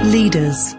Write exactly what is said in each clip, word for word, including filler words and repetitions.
Leaders.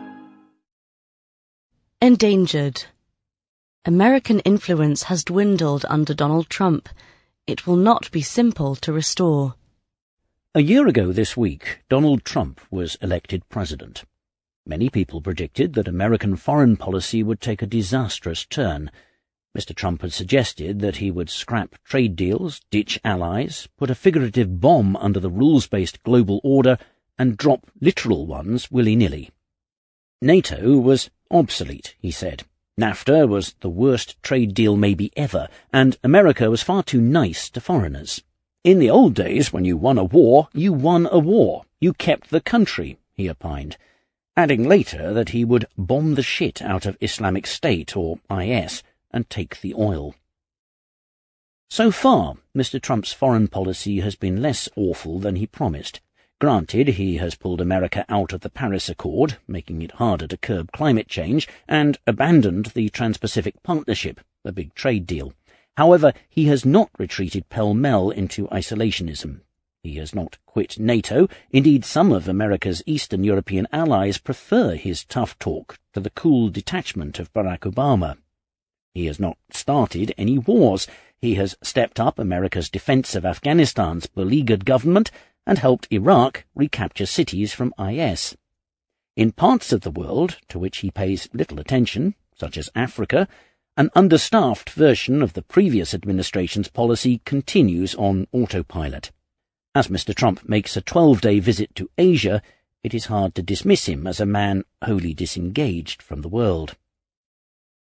Endangered. American influence has dwindled under Donald Trump. It will not be simple to restore. A year ago this week, Donald Trump was elected president. Many people predicted that American foreign policy would take a disastrous turn. Mister Trump had suggested that he would scrap trade deals, ditch allies, put a figurative bomb under the rules-based global order, and drop literal ones willy-nilly. NATO was obsolete, he said. NAFTA was the worst trade deal maybe ever, and America was far too nice to foreigners. In the old days, when you won a war, you won a war. You kept the country, he opined, adding later that he would bomb the shit out of Islamic State, or I S, and take the oil. So far, Mister Trump's foreign policy has been less awful than he promised. Granted, he has pulled America out of the Paris Accord, making it harder to curb climate change, and abandoned the Trans-Pacific Partnership, a big trade deal. However, he has not retreated pell-mell into isolationism. He has not quit NATO. Indeed, some of America's Eastern European allies prefer his tough talk to the cool detachment of Barack Obama. He has not started any wars. He has stepped up America's defense of Afghanistan's beleaguered government and helped Iraq recapture cities from I S. In parts of the world to which he pays little attention, such as Africa, an understaffed version of the previous administration's policy continues on autopilot. As Mister Trump makes a twelve-day visit to Asia, it is hard to dismiss him as a man wholly disengaged from the world.